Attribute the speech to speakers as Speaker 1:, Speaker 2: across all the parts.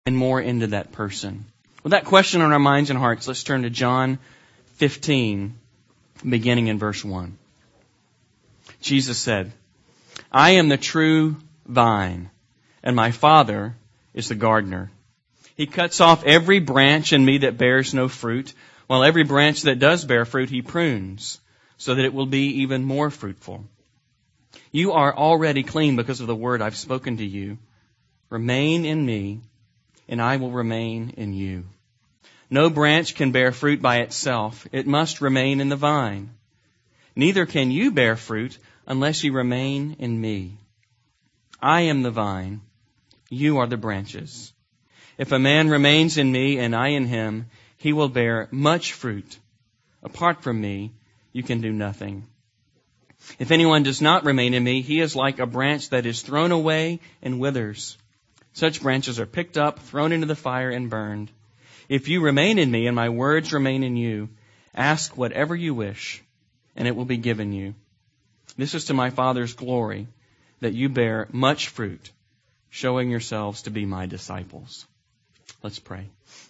Speaker 1: and more into that person. With that question on our minds and hearts, let's turn to John 15, beginning in verse 1. Jesus said, "I am the true vine, and my Father is the gardener. He cuts off every branch in me that bears no fruit, while every branch that does bear fruit he prunes, so that it will be even more fruitful. You are already clean because of the word I've spoken to you. Remain in me, and I will remain in you. No branch can bear fruit by itself. It must remain in the vine. Neither can you bear fruit unless you remain in me. I am the vine. You are the branches. If a man remains in me and I in him, he will bear much fruit. Apart from me, you can do nothing. If anyone does not remain in me, he is like a branch that is thrown away and withers. Such branches are picked up, thrown into the fire, and burned. If you remain in me and my words remain in you, ask whatever you wish, and it will be given you. This is to my Father's glory, that you bear much fruit, showing yourselves to be my disciples." Let's pray.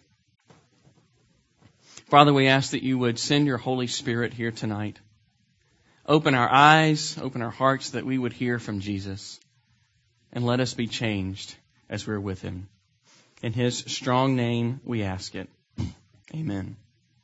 Speaker 1: Father, we ask that you would send your Holy Spirit here tonight. Open our eyes, open our hearts, that we would hear from Jesus, and let us be changed as we're with him. In his strong name we ask it. Amen.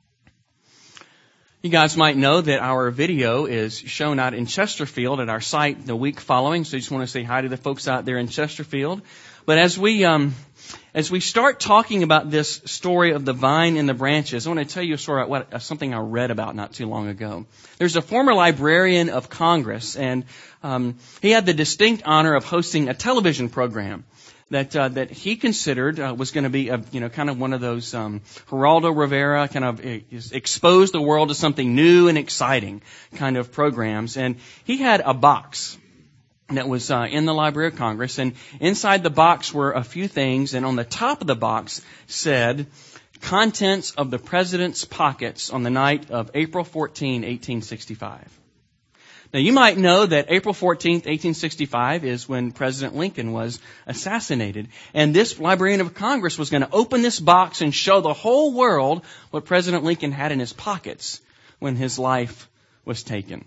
Speaker 1: You guys might know that our video is shown out in Chesterfield at our site the week following, so I just want to say hi to the folks out there in Chesterfield. But as we start talking about this story of the vine and the branches, I want to tell you a story about something I read about not too long ago. There's a former librarian of Congress, and he had the distinct honor of hosting a television program that he considered was going to be kind of one of those Geraldo Rivera kind of expose the world to something new and exciting kind of programs. And he had a box that was in the Library of Congress, and inside the box were a few things, and on the top of the box said, "Contents of the President's Pockets on the night of April 14, 1865. Now, you might know that April 14th, 1865 is when President Lincoln was assassinated. And this Librarian of Congress was going to open this box and show the whole world what President Lincoln had in his pockets when his life was taken.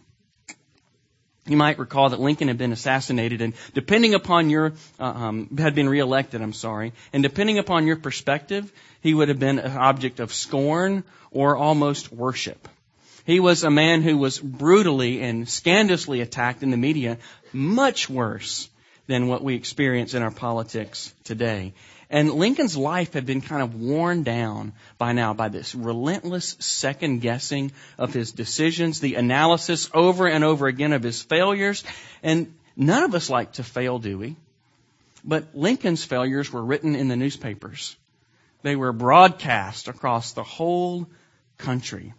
Speaker 1: You might recall that Lincoln had been assassinated, and depending upon had been reelected, and depending upon your perspective, he would have been an object of scorn or almost worship. He was a man who was brutally and scandalously attacked in the media, much worse than what we experience in our politics today. And Lincoln's life had been kind of worn down by now by this relentless second guessing of his decisions, the analysis over and over again of his failures. And none of us like to fail, do we? But Lincoln's failures were written in the newspapers. They were broadcast across the whole country.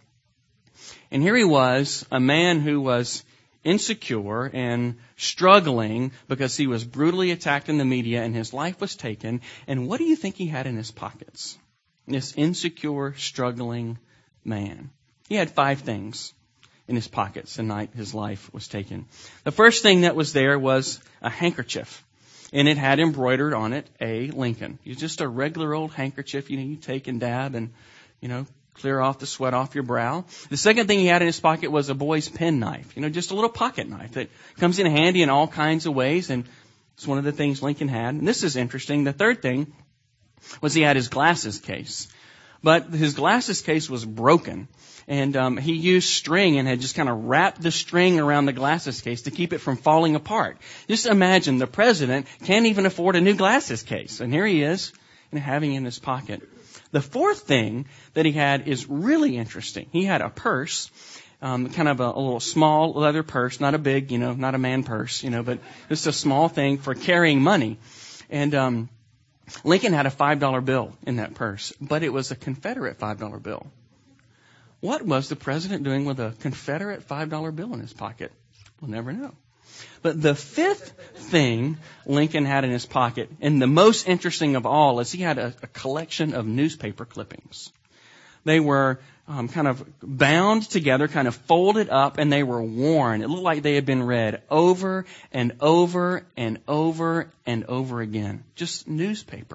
Speaker 1: And here he was, a man who was insecure and struggling because he was brutally attacked in the media and his life was taken. And what do you think he had in his pockets? This insecure, struggling man. He had 5 things in his pockets the night his life was taken. The first thing that was there was a handkerchief. And it had embroidered on it a Lincoln. It was just a regular old handkerchief, you take and dab and, clear off the sweat off your brow. The second thing he had in his pocket was a boy's penknife, just a little pocket knife that comes in handy in all kinds of ways, and it's one of the things Lincoln had. And this is interesting. The third thing was he had his glasses case. But his glasses case was broken, and he used string and had just kind of wrapped the string around the glasses case to keep it from falling apart. Just imagine the president can't even afford a new glasses case, and here he is having it in his pocket. The fourth thing that he had is really interesting. He had a purse, kind of a little small leather purse, not a big, not a man purse, but just a small thing for carrying money. And Lincoln had a $5 bill in that purse, but it was a Confederate $5 bill. What was the president doing with a Confederate $5 bill in his pocket? We'll never know. But the fifth thing Lincoln had in his pocket, and the most interesting of all, is he had a collection of newspaper clippings. They were kind of bound together, kind of folded up, and they were worn. It looked like they had been read over and over and over and over again. Just newspaper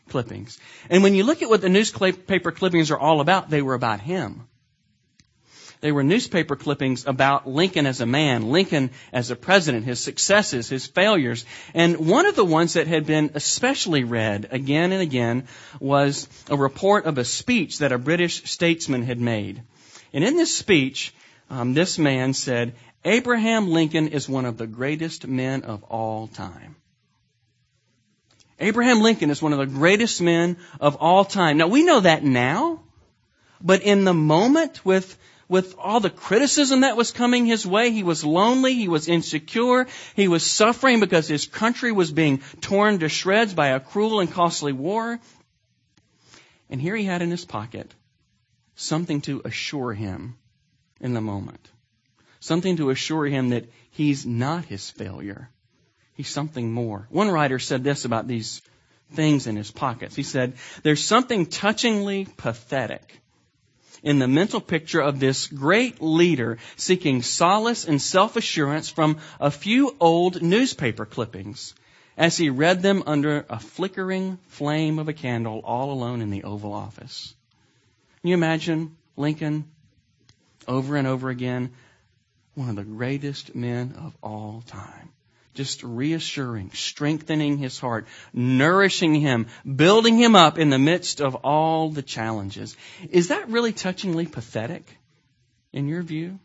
Speaker 1: clippings. And when you look at what the newspaper clippings are all about, they were about him. They were newspaper clippings about Lincoln as a man, Lincoln as a president, his successes, his failures. And one of the ones that had been especially read again and again was a report of a speech that a British statesman had made. And in this speech, this man said, Abraham Lincoln is one of the greatest men of all time. Abraham Lincoln is one of the greatest men of all time. Now, we know that now, but in the moment with all the criticism that was coming his way, he was lonely, he was insecure, he was suffering because his country was being torn to shreds by a cruel and costly war. And here he had in his pocket something to assure him in the moment. Something to assure him that he's not his failure. He's something more. One writer said this about these things in his pockets. He said, there's something touchingly pathetic in the mental picture of this great leader seeking solace and self-assurance from a few old newspaper clippings as he read them under a flickering flame of a candle all alone in the Oval Office. Can you imagine Lincoln over and over again, one of the greatest men of all time? Just reassuring, strengthening his heart, nourishing him, building him up in the midst of all the challenges. Is that really touchingly pathetic in your view?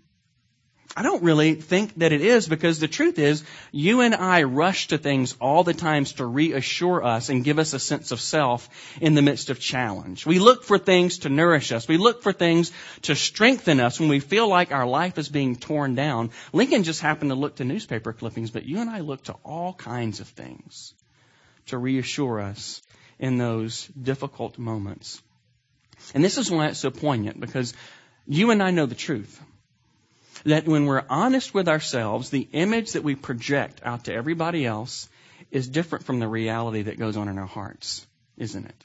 Speaker 1: I don't really think that it is, because the truth is, you and I rush to things all the time to reassure us and give us a sense of self in the midst of challenge. We look for things to nourish us. We look for things to strengthen us when we feel like our life is being torn down. Lincoln just happened to look to newspaper clippings, but you and I look to all kinds of things to reassure us in those difficult moments. And this is why it's so poignant, because you and I know the truth. That when we're honest with ourselves, the image that we project out to everybody else is different from the reality that goes on in our hearts, isn't it?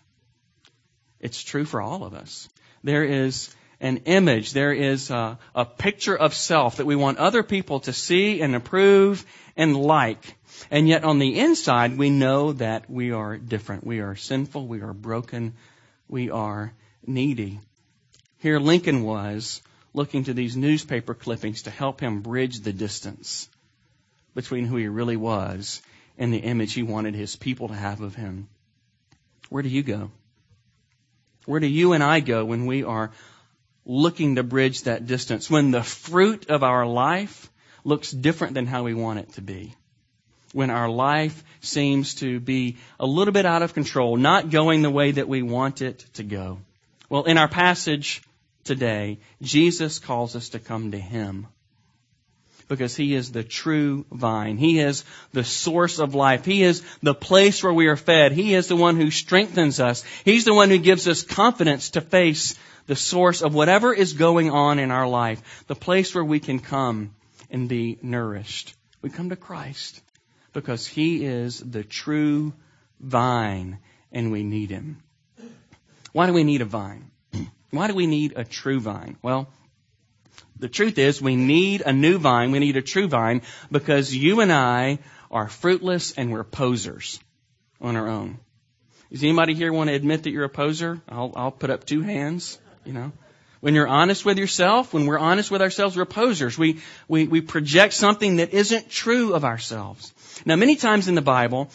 Speaker 1: It's true for all of us. There is an image, there is a picture of self that we want other people to see and approve and like. And yet on the inside, we know that we are different. We are sinful, we are broken, we are needy. Here Lincoln was, looking to these newspaper clippings to help him bridge the distance between who he really was and the image he wanted his people to have of him. Where do you go? Where do you and I go when we are looking to bridge that distance? When the fruit of our life looks different than how we want it to be? When our life seems to be a little bit out of control, not going the way that we want it to go? Well, in our passage today, Jesus calls us to come to Him because He is the true vine. He is the source of life. He is the place where we are fed. He is the one who strengthens us. He's the one who gives us confidence to face the source of whatever is going on in our life, the place where we can come and be nourished. We come to Christ because He is the true vine and we need Him. Why do we need a vine? Why do we need a true vine? Well, the truth is we need a new vine. We need a true vine because you and I are fruitless and we're posers on our own. Does anybody here want to admit that you're a poser? I'll put up 2 hands, When you're honest with yourself, when we're honest with ourselves, we're posers. We project something that isn't true of ourselves. Now, many times in the Bible,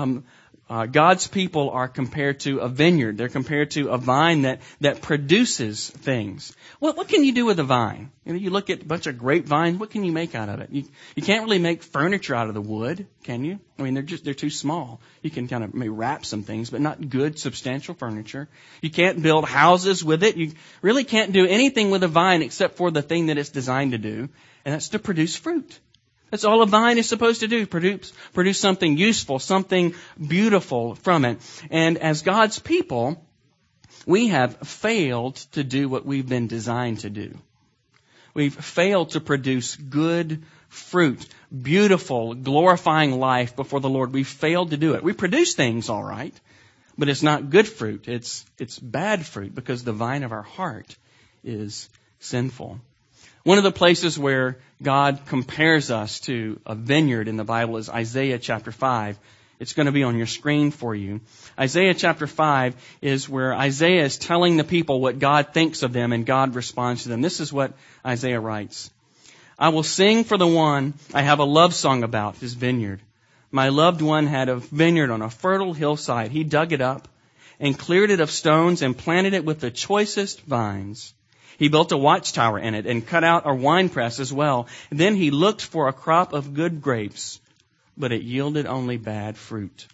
Speaker 1: God's people are compared to a vineyard. They're compared to a vine that produces things. What can you do with a vine? You look at a bunch of grapevines. What can you make out of it? You can't really make furniture out of the wood, can you? I mean, they're too small. You can kind of maybe wrap some things, but not good, substantial furniture. You can't build houses with it. You really can't do anything with a vine except for the thing that it's designed to do, and that's to produce fruit. That's all a vine is supposed to do, produce something useful, something beautiful from it. And as God's people, we have failed to do what we've been designed to do. We've failed to produce good fruit, beautiful, glorifying life before the Lord. We've failed to do it. We produce things all right, but it's not good fruit. It's bad fruit because the vine of our heart is sinful. One of the places where God compares us to a vineyard in the Bible is Isaiah chapter 5. It's going to be on your screen for you. Isaiah chapter 5 is where Isaiah is telling the people what God thinks of them, and God responds to them. This is what Isaiah writes. I will sing for the one I have a love song about, his vineyard. My loved one had a vineyard on a fertile hillside. He dug it up and cleared it of stones and planted it with the choicest vines. He built a watchtower in it and cut out a winepress as well. Then he looked for a crop of good grapes, but it yielded only bad fruit.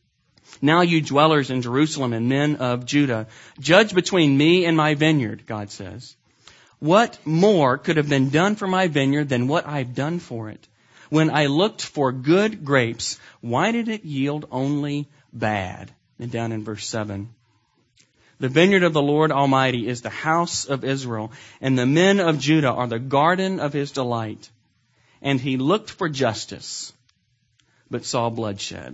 Speaker 1: Now you dwellers in Jerusalem and men of Judah, judge between me and my vineyard, God says. What more could have been done for my vineyard than what I've done for it? When I looked for good grapes, why did it yield only bad? And down in verse 7. The vineyard of the Lord Almighty is the house of Israel, and the men of Judah are the garden of his delight. And he looked for justice, but saw bloodshed.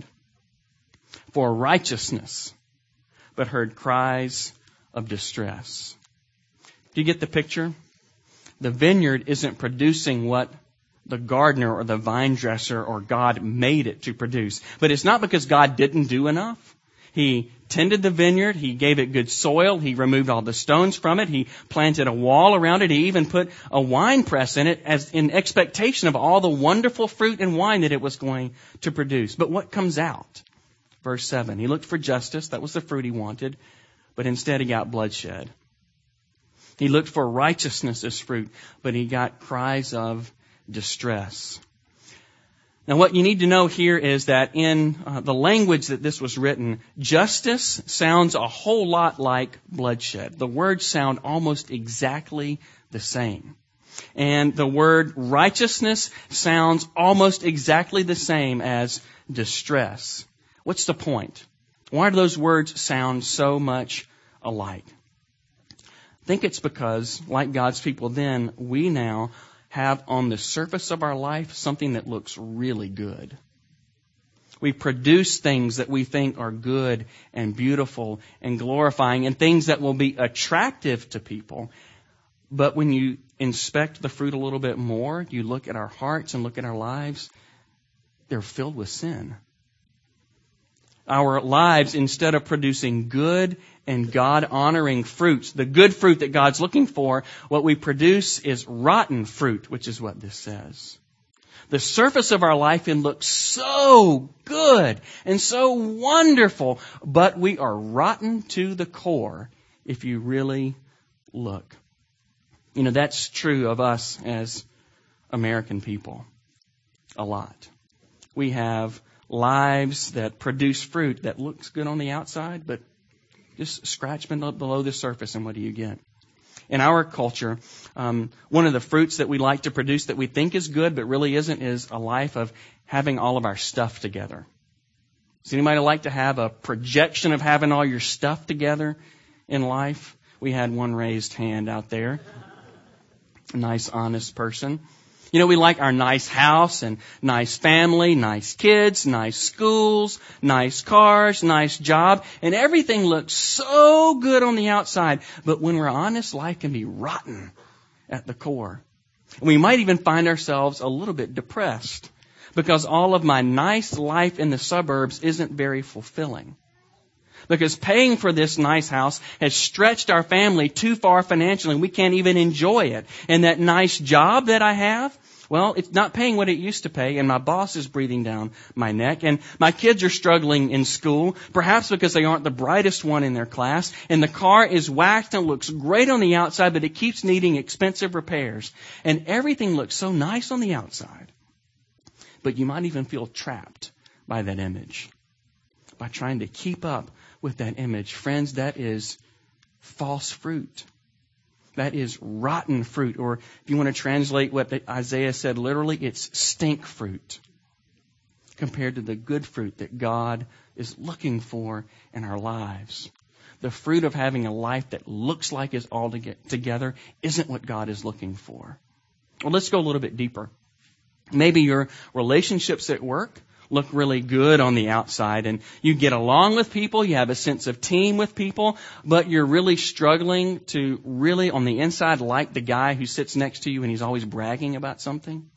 Speaker 1: For righteousness, but heard cries of distress. Do you get the picture? The vineyard isn't producing what the gardener or the vine dresser or God made it to produce. But it's not because God didn't do enough. He tended the vineyard. He gave it good soil. He removed all the stones from it. He planted a wall around it. He even put a wine press in it as in expectation of all the wonderful fruit and wine that it was going to produce. But what comes out? Verse 7. He looked for justice. That was the fruit he wanted. But instead he got bloodshed. He looked for righteousness as fruit, but he got cries of distress. Now what you need to know here is that in the language that this was written, justice sounds a whole lot like bloodshed. The words sound almost exactly the same. And the word righteousness sounds almost exactly the same as distress. What's the point? Why do those words sound so much alike? I think it's because, like God's people then, we now have on the surface of our life something that looks really good. We produce things that we think are good and beautiful and glorifying and things that will be attractive to people. But when you inspect the fruit a little bit more, you look at our hearts and look at our lives, they're filled with sin. Our lives, instead of producing good and God-honoring fruits, the good fruit that God's looking for, what we produce is rotten fruit, which is what this says. The surface of our life can look so good and so wonderful, but we are rotten to the core if you really look. You know, that's true of us as American people a lot. We have lives that produce fruit that looks good on the outside, but just scratch below the surface, and what do you get? In our culture, one of the fruits that we like to produce that we think is good but really isn't is a life of having all of our stuff together. Does anybody like to have a projection of having all your stuff together in life? We had one raised hand out there. A nice, honest person. You know, we like our nice house and nice family, nice kids, nice schools, nice cars, nice job, and everything looks so good on the outside. But when we're honest, life can be rotten at the core. We might even find ourselves a little bit depressed because all of my nice life in the suburbs isn't very fulfilling. Because paying for this nice house has stretched our family too far financially, and we can't even enjoy it. And that nice job that I have, well, it's not paying what it used to pay, and my boss is breathing down my neck, and my kids are struggling in school, perhaps because they aren't the brightest one in their class, and the car is waxed and looks great on the outside, but it keeps needing expensive repairs. And everything looks so nice on the outside. But you might even feel trapped by that image, by trying to keep up with that image. Friends, that is false fruit. That is rotten fruit. Or if you want to translate what Isaiah said literally, it's stink fruit compared to the good fruit that God is looking for in our lives. The fruit of having a life that looks like it's all together isn't what God is looking for. Well, let's go a little bit deeper. Maybe your relationships at work look really good on the outside and you get along with people, you have a sense of team with people, but you're really struggling to really on the inside like the guy who sits next to you and he's always bragging about something.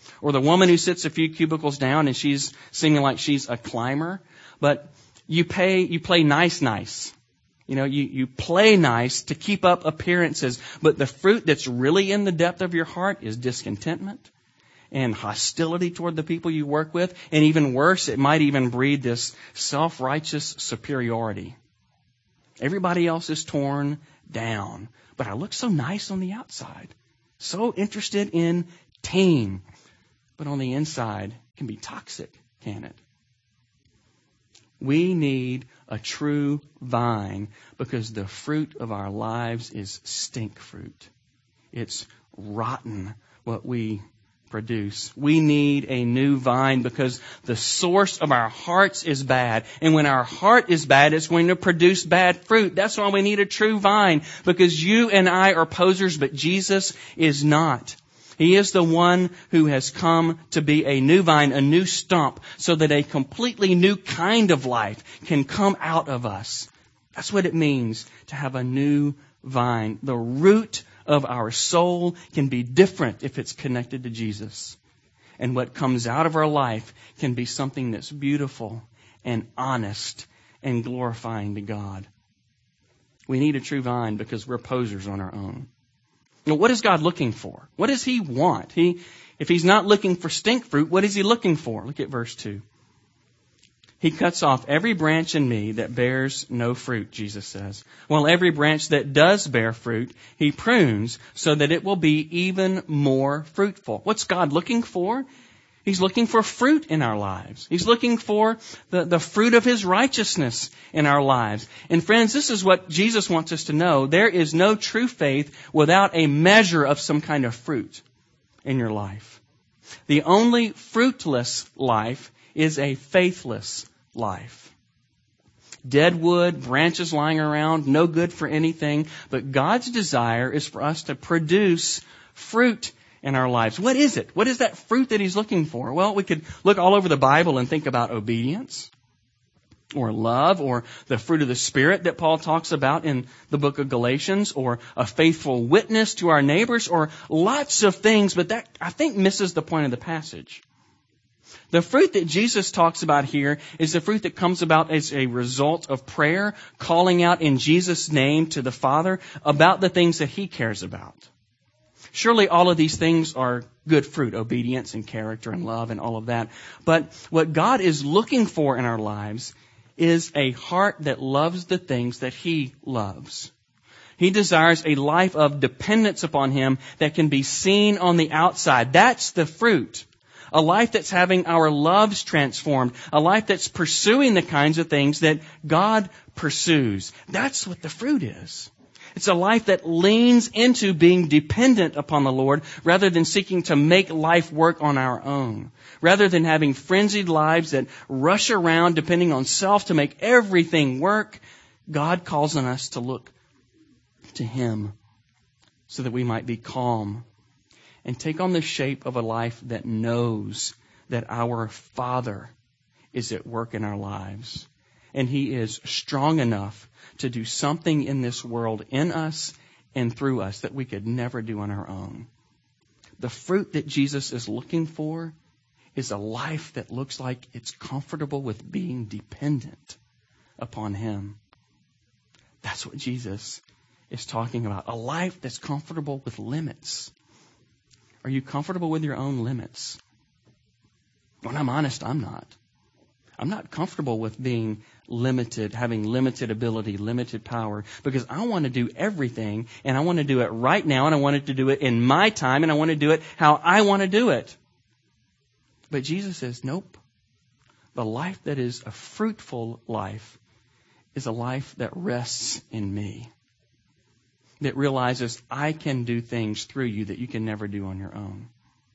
Speaker 1: Or the woman who sits a few cubicles down and she's singing like she's a climber. But you play nice. You play nice to keep up appearances. But the fruit that's really in the depth of your heart is discontentment and hostility toward the people you work with. And even worse, it might even breed this self-righteous superiority. Everybody else is torn down. But I look so nice on the outside. So interested in team. But on the inside, it can be toxic, can it? We need a true vine because the fruit of our lives is stink fruit. It's rotten what we produce. We need a new vine because the source of our hearts is bad. And when our heart is bad, it's going to produce bad fruit. That's why we need a true vine, because you and I are posers, but Jesus is not. He is the one who has come to be a new vine, a new stump, so that a completely new kind of life can come out of us. That's what it means to have a new vine. The root of our soul can be different if it's connected to Jesus. And what comes out of our life can be something that's beautiful and honest and glorifying to God. We need a true vine because we're posers on our own. Now, what is God looking for? What does He want? If He's not looking for stink fruit, what is He looking for? Look at verse 2. He cuts off every branch in me that bears no fruit, Jesus says. While every branch that does bear fruit, He prunes so that it will be even more fruitful. What's God looking for? He's looking for fruit in our lives. He's looking for the fruit of His righteousness in our lives. And friends, this is what Jesus wants us to know. There is no true faith without a measure of some kind of fruit in your life. The only fruitless life is a faithless life. Dead wood, branches lying around, no good for anything. But God's desire is for us to produce fruit in our lives. What is it? What is that fruit that He's looking for? Well, we could look all over the Bible and think about obedience or love or the fruit of the Spirit that Paul talks about in the book of Galatians, or a faithful witness to our neighbors, or lots of things, but that, I think, misses the point of the passage. The fruit that Jesus talks about here is the fruit that comes about as a result of prayer, calling out in Jesus' name to the Father about the things that He cares about. Surely all of these things are good fruit, obedience and character and love and all of that. But what God is looking for in our lives is a heart that loves the things that He loves. He desires a life of dependence upon Him that can be seen on the outside. That's the fruit. A life that's having our loves transformed. A life that's pursuing the kinds of things that God pursues. That's what the fruit is. It's a life that leans into being dependent upon the Lord rather than seeking to make life work on our own. Rather than having frenzied lives that rush around depending on self to make everything work, God calls on us to look to Him so that we might be calm and take on the shape of a life that knows that our Father is at work in our lives. And He is strong enough to do something in this world in us and through us that we could never do on our own. The fruit that Jesus is looking for is a life that looks like it's comfortable with being dependent upon Him. That's what Jesus is talking about. A life that's comfortable with limits. Are you comfortable with your own limits? When I'm honest, I'm not. I'm not comfortable with being limited, having limited ability, limited power, because I want to do everything, and I want to do it right now, and I want to do it in my time, and I want to do it how I want to do it. But Jesus says, nope. The life that is a fruitful life is a life that rests in me, that realizes I can do things through you that you can never do on your own.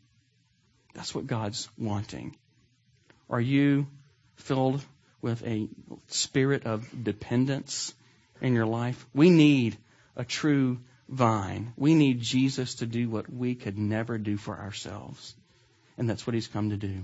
Speaker 1: That's what God's wanting. Are you filled with a spirit of dependence in your life? We need a true vine. We need Jesus to do what we could never do for ourselves. And that's what He's come to do.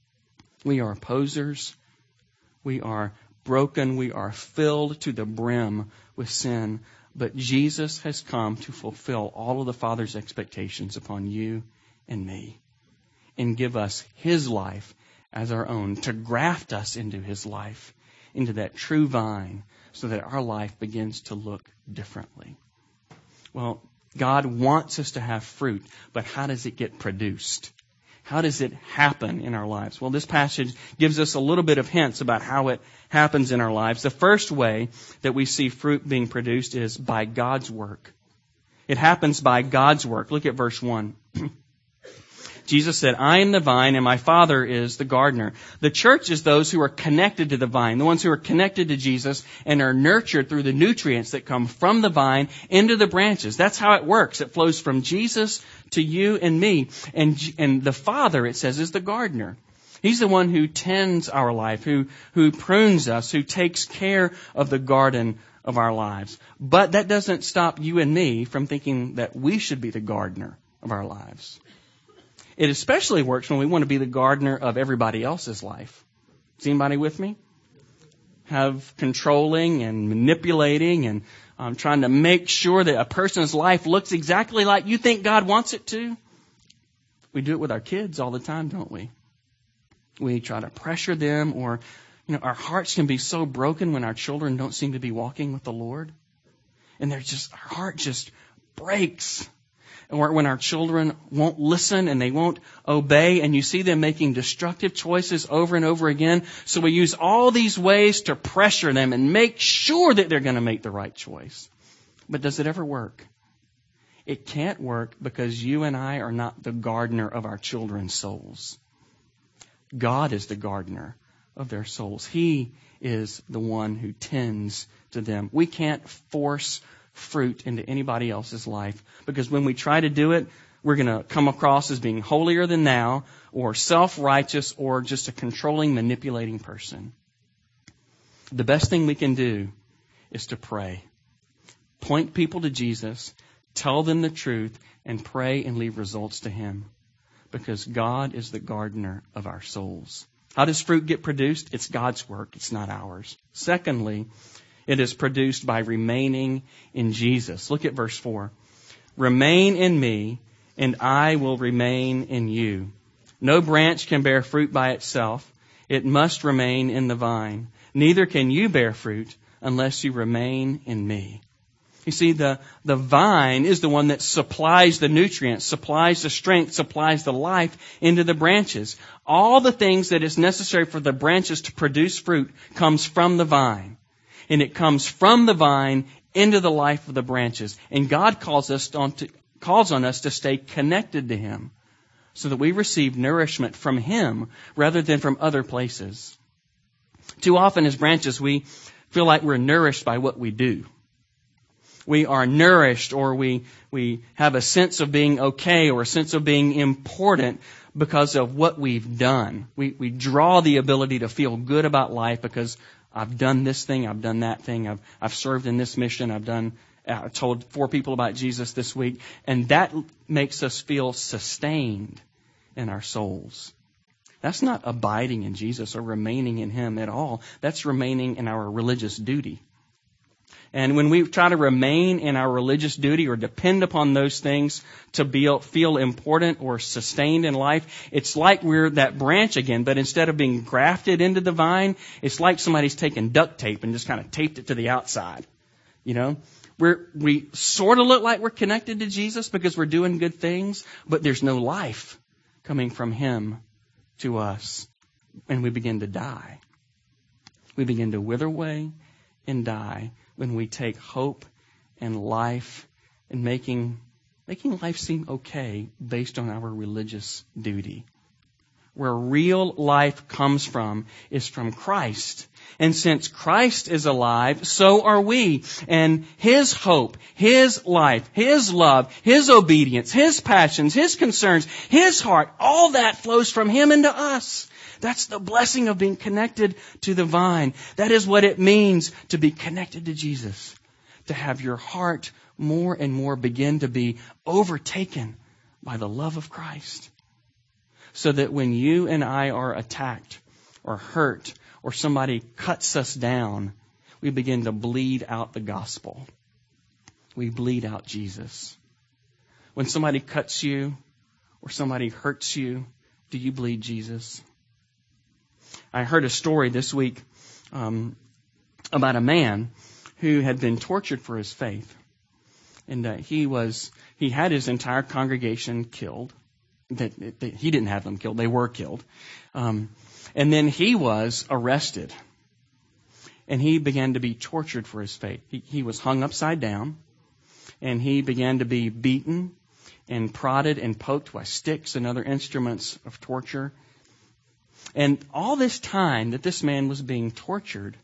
Speaker 1: We are posers. We are broken. We are filled to the brim with sin. But Jesus has come to fulfill all of the Father's expectations upon you and me. and give us His life as our own, to graft us into His life, into that true vine, so that our life begins to look differently. Well, God wants us to have fruit, but how does it get produced? How does it happen in our lives? Well, this passage gives us a little bit of hints about how it happens in our lives. The first way that we see fruit being produced is by God's work. It happens by God's work. Look at verse 1. Jesus said, I am the vine and my Father is the gardener. The church is those who are connected to the vine, the ones who are connected to Jesus and are nurtured through the nutrients that come from the vine into the branches. That's how it works. It flows from Jesus to you and me. And the Father, it says, is the gardener. He's the one who tends our life, who prunes us, who takes care of the garden of our lives. But that doesn't stop you and me from thinking that we should be the gardener of our lives. It especially works when we want to be the gardener of everybody else's life. Is anybody with me? Have controlling and manipulating and trying to make sure that a person's life looks exactly like you think God wants it to. We do it with our kids all the time, don't we? We try to pressure them, or our hearts can be so broken when our children don't seem to be walking with the Lord. And our heart just breaks. Or when our children won't listen and they won't obey, and you see them making destructive choices over and over again. So we use all these ways to pressure them and make sure that they're going to make the right choice. But does it ever work? It can't work because you and I are not the gardener of our children's souls. God is the gardener of their souls. He is the one who tends to them. We can't force fruit into anybody else's life, because when we try to do it, we're going to come across as being holier than thou, or self-righteous, or just a controlling, manipulating person. The best thing we can do is to pray. Point people to Jesus, tell them the truth, and pray and leave results to Him, because God is the gardener of our souls. How does fruit get produced? It's God's work. It's not ours. Secondly, it is produced by remaining in Jesus. Look at verse 4. Remain in me, and I will remain in you. No branch can bear fruit by itself. It must remain in the vine. Neither can you bear fruit unless you remain in me. You see, the vine is the one that supplies the nutrients, supplies the strength, supplies the life into the branches. All the things that is necessary for the branches to produce fruit comes from the vine. And it comes from the vine into the life of the branches. And God calls on us to stay connected to Him, so that we receive nourishment from Him rather than from other places. Too often as branches, we feel like we're nourished by what we do. We are nourished, or we have a sense of being okay, or a sense of being important because of what we've done. We draw the ability to feel good about life because I've done this thing, I've done that thing, I've served in this mission, I told 4 people about Jesus this week, and that makes us feel sustained in our souls. That's not abiding in Jesus or remaining in Him at all. That's remaining in our religious duty. And when we try to remain in our religious duty or depend upon those things to feel important or sustained in life, it's like we're that branch again, but instead of being grafted into the vine, it's like somebody's taken duct tape and just kind of taped it to the outside. We sort of look like we're connected to Jesus because we're doing good things, but there's no life coming from Him to us. And we begin to die. We begin to wither away and die when we take hope and life and making life seem okay based on our religious duty. Where real life comes from is from Christ. And since Christ is alive, so are we. And His hope, His life, His love, His obedience, His passions, His concerns, His heart, all that flows from Him into us. That's the blessing of being connected to the vine. That is what it means to be connected to Jesus. To have your heart more and more begin to be overtaken by the love of Christ. So that when you and I are attacked or hurt or somebody cuts us down, we begin to bleed out the gospel. We bleed out Jesus. When somebody cuts you or somebody hurts you, Do you bleed Jesus? I heard a story this week about a man who had been tortured for his faith. And he had his entire congregation killed. He didn't have them killed. They were killed. And then he was arrested. And he began to be tortured for his faith. He was hung upside down. And he began to be beaten and prodded and poked by sticks and other instruments of torture. And all this time that this man was being tortured,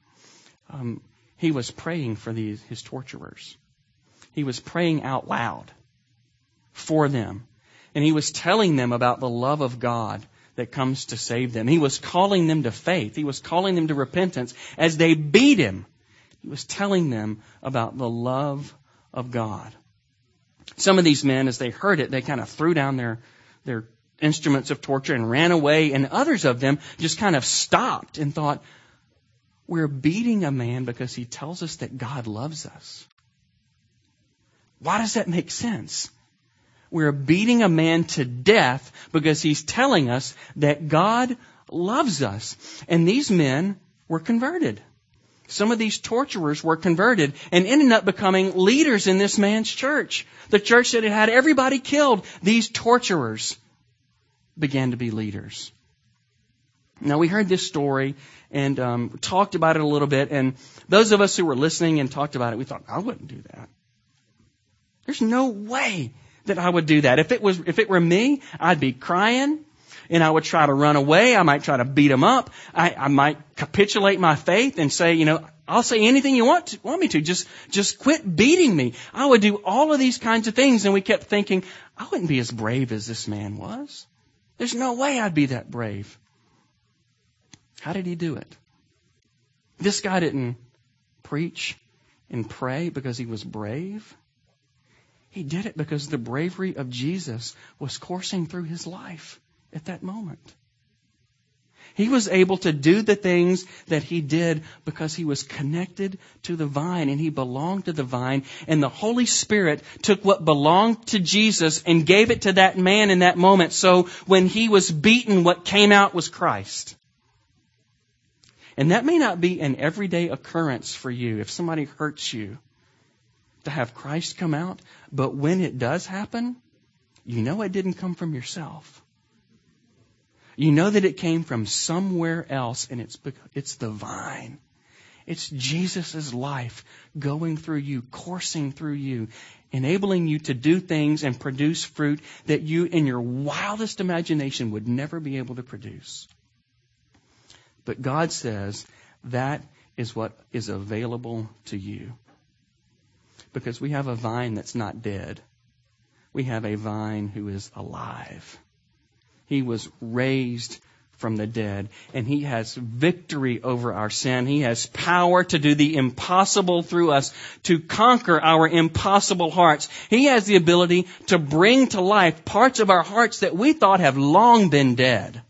Speaker 1: he was praying for his torturers. He was praying out loud for them. And he was telling them about the love of God that comes to save them. He was calling them to faith. He was calling them to repentance. As they beat him, he was telling them about the love of God. Some of these men, as they heard it, they kind of threw down their instruments of torture and ran away. And others of them just kind of stopped and thought, we're beating a man because he tells us that God loves us. Why does that make sense? We're beating a man to death because he's telling us that God loves us. And these men were converted. Some of these torturers were converted and ended up becoming leaders in this man's church. The church that had everybody killed, these torturers began to be leaders. Now, we heard this story and talked about it a little bit. And those of us who were listening and talked about it, we thought, I wouldn't do that. There's no way that I would do that. If it were me, I'd be crying and I would try to run away. I might try to beat them up. I might capitulate my faith and say, I'll say anything you want me to. Just quit beating me. I would do all of these kinds of things. And we kept thinking, I wouldn't be as brave as this man was. There's no way I'd be that brave. How did he do it? This guy didn't preach and pray because he was brave. He did it because the bravery of Jesus was coursing through his life at that moment. He was able to do the things that he did because he was connected to the vine and he belonged to the vine. And the Holy Spirit took what belonged to Jesus and gave it to that man in that moment. So when he was beaten, what came out was Christ. And that may not be an everyday occurrence for you if somebody hurts you to have Christ come out. But when it does happen, you know it didn't come from yourself. You know that it came from somewhere else, and it's the vine. It's Jesus' life going through you, coursing through you, enabling you to do things and produce fruit that you, in your wildest imagination, would never be able to produce. But God says that is what is available to you. Because we have a vine that's not dead. We have a vine who is alive. He was raised from the dead, and He has victory over our sin. He has power to do the impossible through us, to conquer our impossible hearts. He has the ability to bring to life parts of our hearts that we thought have long been dead.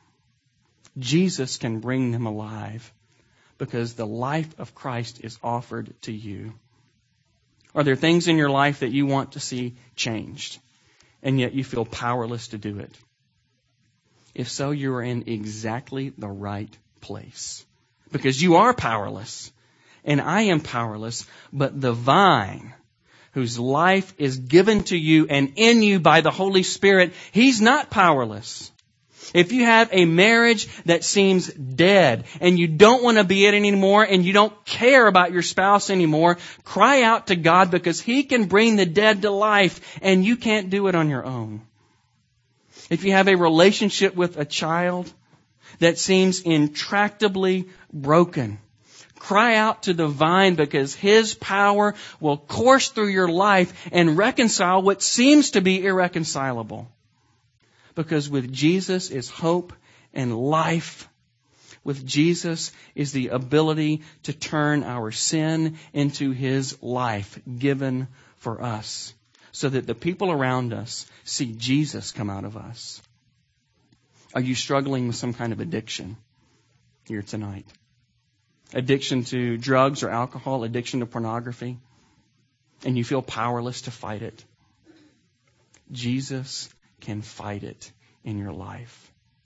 Speaker 1: Jesus can bring them alive because the life of Christ is offered to you. Are there things in your life that you want to see changed, and yet you feel powerless to do it? If so, you are in exactly the right place. Because you are powerless, and I am powerless, but the vine, whose life is given to you and in you by the Holy Spirit, He's not powerless. If you have a marriage that seems dead and you don't want to be it anymore and you don't care about your spouse anymore, cry out to God because He can bring the dead to life and you can't do it on your own. If you have a relationship with a child that seems intractably broken, cry out to the vine because His power will course through your life and reconcile what seems to be irreconcilable. Because with Jesus is hope and life. With Jesus is the ability to turn our sin into His life given for us, so that the people around us see Jesus come out of us. Are you struggling with some kind of addiction here tonight? Addiction to drugs or alcohol, addiction to pornography, and you feel powerless to fight it? Jesus can fight it in your life.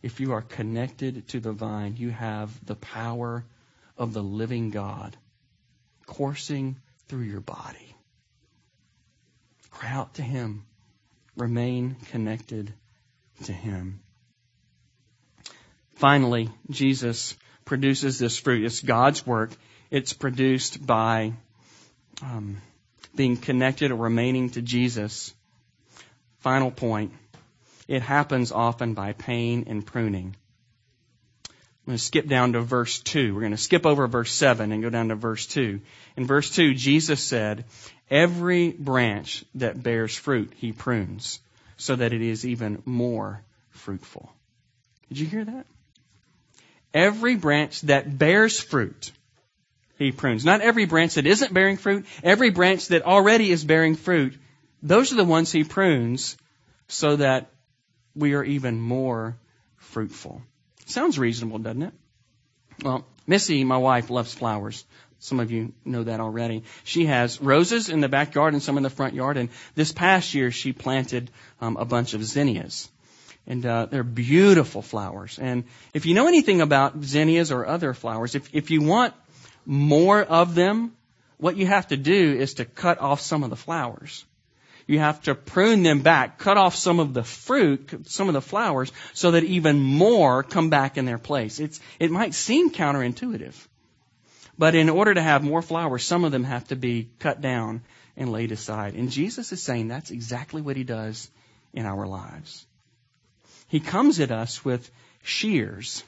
Speaker 1: if you are connected to the vine, you have the power of the living God coursing through your body. Cry out to Him. Remain connected to Him. Finally, Jesus produces this fruit. It's God's work. It's produced by being connected or remaining to Jesus. Final point. It happens often by pain and pruning. I'm going to skip down to verse 2. We're going to skip over verse 7 and go down to verse 2. In verse 2, Jesus said, "Every branch that bears fruit, He prunes, so that it is even more fruitful." Did you hear that? Every branch that bears fruit, He prunes. Not every branch that isn't bearing fruit. Every branch that already is bearing fruit, those are the ones He prunes so that we are even more fruitful. Sounds reasonable, doesn't it? Well, Missy, my wife, loves flowers. Some of you know that already. She has roses in the backyard and some in the front yard. And this past year, she planted a bunch of zinnias. And they're beautiful flowers. And if you know anything about zinnias or other flowers, if you want more of them, what you have to do is to cut off some of the flowers. You have to prune them back, cut off some of the fruit, some of the flowers, so that even more come back in their place. It might seem counterintuitive, but in order to have more flowers, some of them have to be cut down and laid aside. And Jesus is saying that's exactly what He does in our lives. He comes at us with shears,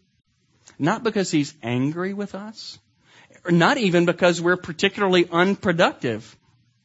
Speaker 1: not because He's angry with us, or not even because we're particularly unproductive.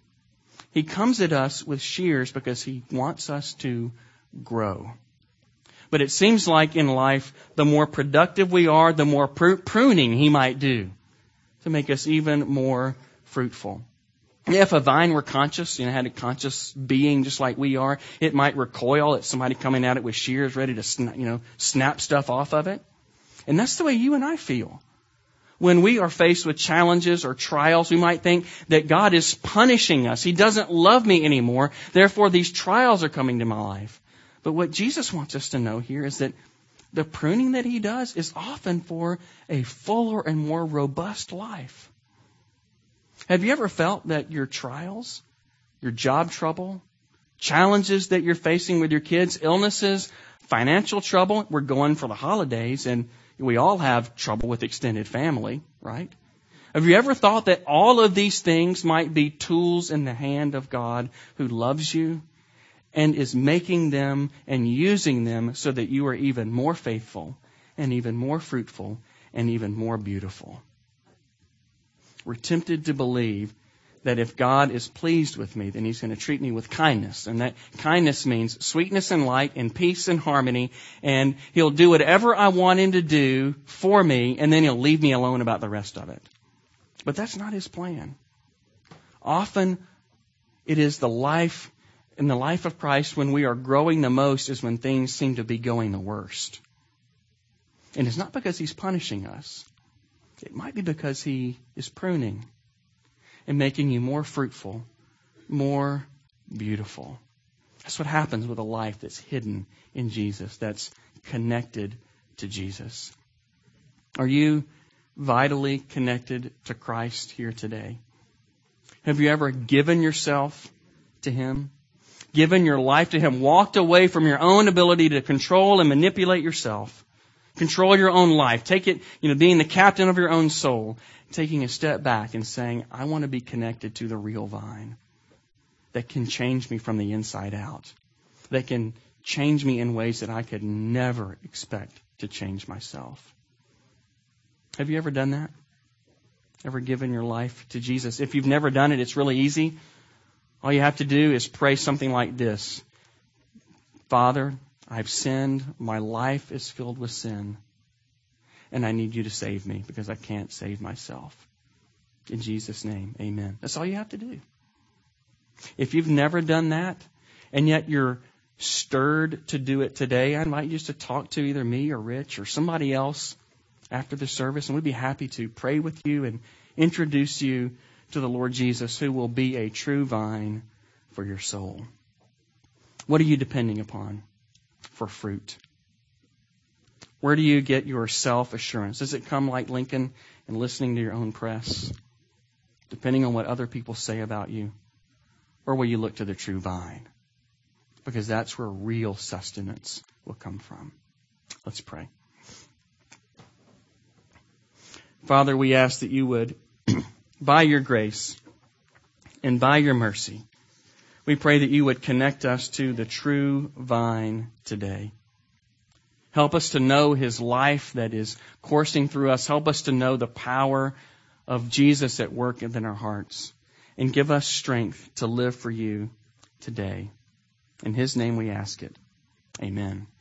Speaker 1: He comes at us with shears because He wants us to grow. But it seems like in life, the more productive we are, the more pruning He might do to make us even more fruitful. If a vine were conscious, had a conscious being just like we are, it might recoil at somebody coming at it with shears ready to snap stuff off of it. And that's the way you and I feel. When we are faced with challenges or trials, we might think that God is punishing us. He doesn't love me anymore. Therefore, these trials are coming to my life. But what Jesus wants us to know here is that the pruning that He does is often for a fuller and more robust life. Have you ever felt that your trials, your job trouble, challenges that you're facing with your kids, illnesses, financial trouble, we're going for the holidays and we all have trouble with extended family, right? Have you ever thought that all of these things might be tools in the hand of God who loves you and is making them and using them so that you are even more faithful and even more fruitful and even more beautiful? We're tempted to believe that if God is pleased with me, then He's going to treat me with kindness. And that kindness means sweetness and light and peace and harmony. And He'll do whatever I want Him to do for me, and then He'll leave me alone about the rest of it. But that's not His plan. Often it is in the life of Christ, when we are growing the most is when things seem to be going the worst. And it's not because He's punishing us. It might be because He is pruning and making you more fruitful, more beautiful. That's what happens with a life that's hidden in Jesus, that's connected to Jesus. Are you vitally connected to Christ here today? Have you ever given yourself to Him? Given your life to Him? Walked away from your own ability to control and manipulate yourself? Control your own life. Take it, being the captain of your own soul. Taking a step back and saying, I want to be connected to the real vine that can change me from the inside out. That can change me in ways that I could never expect to change myself. Have you ever done that? Ever given your life to Jesus? If you've never done it, it's really easy. All you have to do is pray something like this. Father, I've sinned. My life is filled with sin. And I need You to save me because I can't save myself. In Jesus' name, amen. That's all you have to do. If you've never done that, and yet you're stirred to do it today, I invite you to talk to either me or Rich or somebody else after the service, and we'd be happy to pray with you and introduce you to the Lord Jesus, who will be a true vine for your soul. What are you depending upon for fruit? Where do you get your self-assurance? Does it come like Lincoln and listening to your own press, depending on what other people say about you? Or will you look to the true vine? Because that's where real sustenance will come from. Let's pray. Father, we ask that you would, by your grace and by your mercy, we pray that you would connect us to the true vine today. Help us to know his life that is coursing through us. Help us to know the power of Jesus at work within our hearts. And give us strength to live for you today. In his name we ask it. Amen.